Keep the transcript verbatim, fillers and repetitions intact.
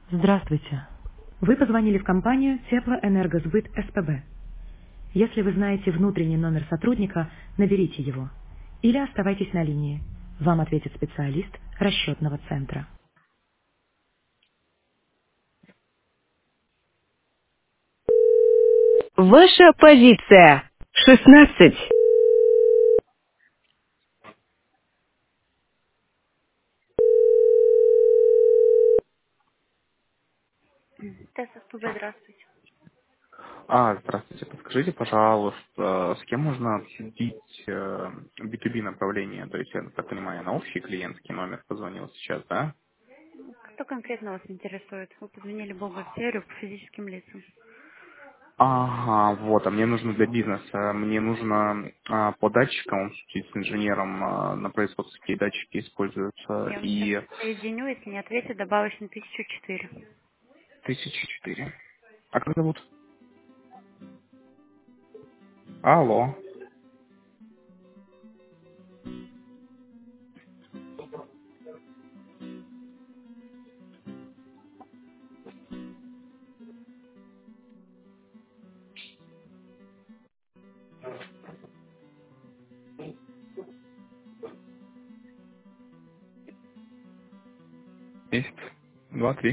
Здравствуйте. Вы позвонили в компанию Теплоэнергосбыт СПБ. Если вы знаете внутренний номер сотрудника, наберите его. Или оставайтесь на линии. Вам ответит специалист расчетного центра. Ваша позиция. шестнадцать. Тест СПБ, здравствуйте. А, здравствуйте. Подскажите, пожалуйста, с кем можно обсудить э, би ту би направление? То есть, я так понимаю, на общий клиентский номер позвонил сейчас, да? Кто конкретно вас интересует? Вы позвонили в бухгалтерию по физическим лицам. Ага, вот, а мне нужно для бизнеса, мне нужно а, по датчикам обсудить с инженером а, на производстве, какие датчики используются, Я вам сейчас и соединю, если не ответит, добавочный тысячу четыре. тысяча четыре. А как зовут? Алло. Есть. Два, три.